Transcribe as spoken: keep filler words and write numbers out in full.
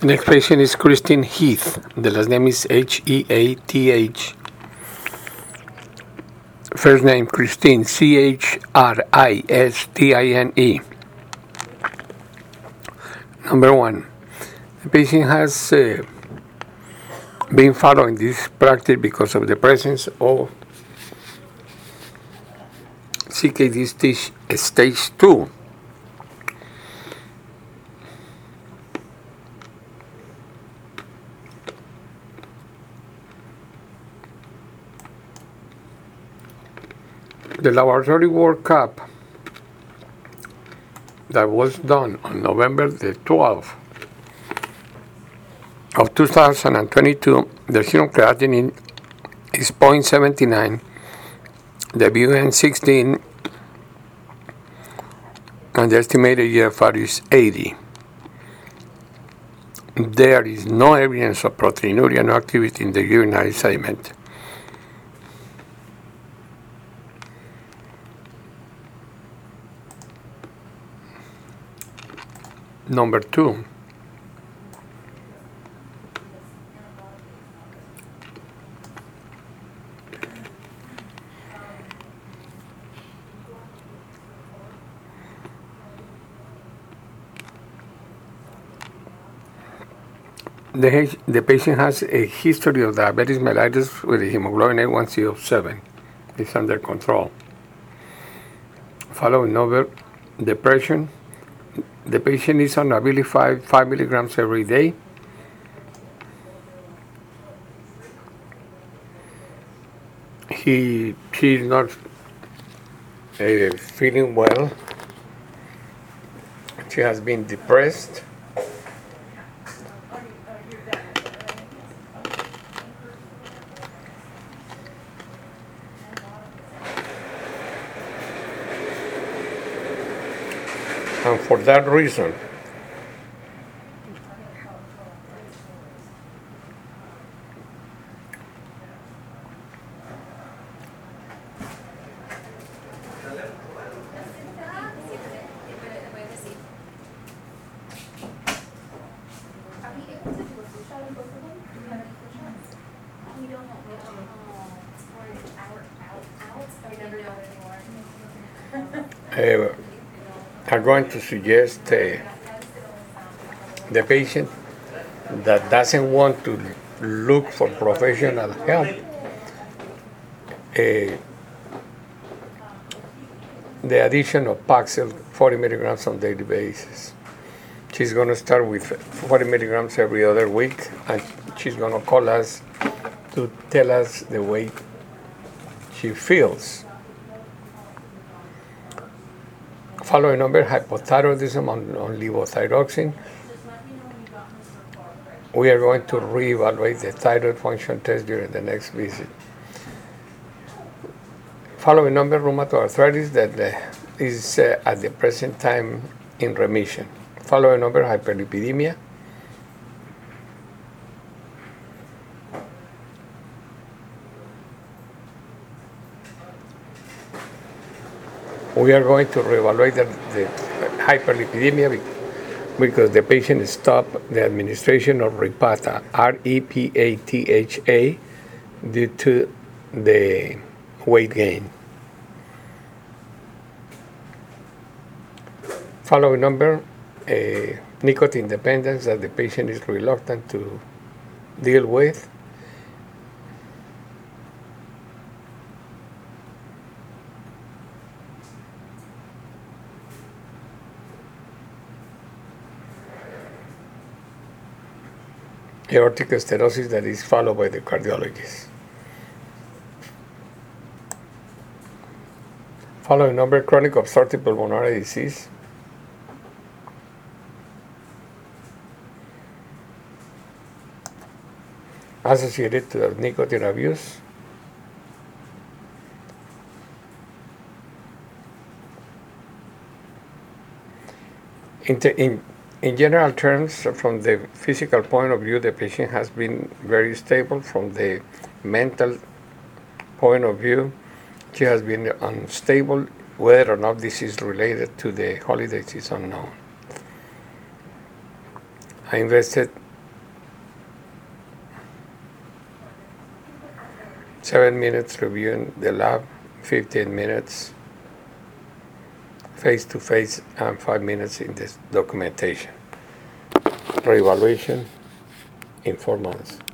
Next patient is Christine Heath. The last name is H E A T H. First name Christine, C H R I S T I N E. Number one, the patient has uh, been following this practice because of the presence of C K D stage, stage two. The laboratory workup that was done on November the twelfth of two thousand twenty-two, the serum creatinine is zero point seven nine, the B U N sixteen, and the estimated E F R is eighty. There is no evidence of proteinuria, no activity in the urinary sediment. Number two, the, the patient has a history of diabetes mellitus with a hemoglobin A one C of seven. It's under control. Following over, depression. The patient is on Abilify five milligrams every day. He she is not uh, feeling well. She has been depressed. And for that reason, uh, I'm going to suggest uh, the patient that doesn't want to look for professional help, uh, the addition of Paxil forty milligrams on a daily basis. She's going to start with forty milligrams every other week, and she's going to call us to tell us the way she feels. Following number, hypothyroidism on, on levothyroxine. We are going to reevaluate the thyroid function test during the next visit. Following number, rheumatoid arthritis that uh, is uh, at the present time in remission. Following number, hyperlipidemia. We are going to reevaluate the, the hyperlipidemia because the patient stopped the administration of Repatha, R E P A T H A, due to the weight gain. Following number, uh, nicotine dependence that the patient is reluctant to deal with. Aortic stenosis that is followed by the cardiologist. Following number, chronic obstructive pulmonary disease. Associated to nicotine abuse. In, in In general terms, from the physical point of view, the patient has been very stable. From the mental point of view, she has been unstable. Whether or not this is related to the holidays is unknown. I invested seven minutes reviewing the lab, fifteen minutes face-to-face, and five minutes in this documentation. Reevaluation in four months.